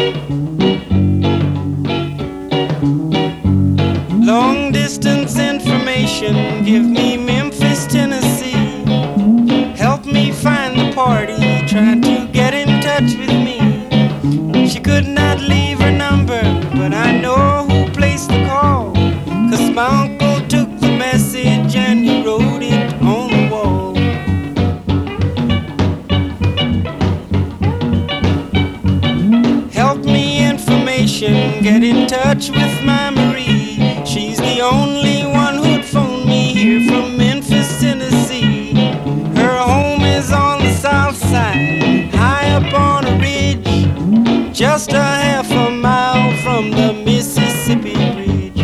Long distance information, give me Memphis, Tennessee. Help me find the party, try to get in touch with me. She could not leave her number, but I know who placed the call, 'cause my uncle took the message and he wrote it on the wall. Help me information, get in touch with my Marie. She's the only one who'd phone me here from Memphis, Tennessee. Her home is on the south side, high up on a ridge, just a half a mile from the Mississippi Bridge.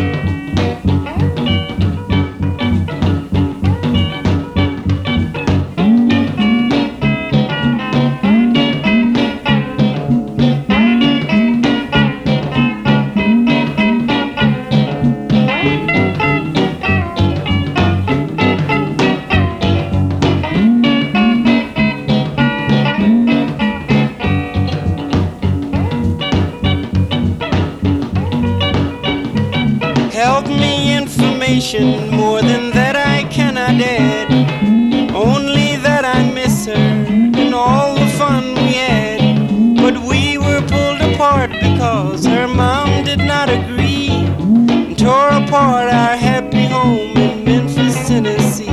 Help me information, more than that I cannot add. Only that I miss her and all the fun we had. But we were pulled apart because her mom did not agree, and tore apart our happy home in Memphis, Tennessee.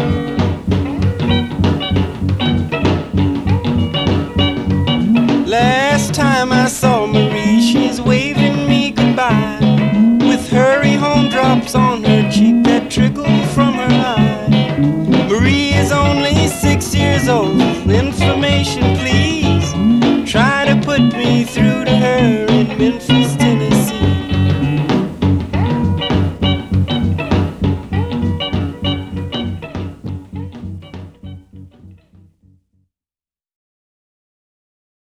Last time I saw Marie, she's waving me goodbye, with hurry home drops on her cheek that trickle from her eye. Marie is only 6 years old. Information, please. Try to put me through to her in Memphis,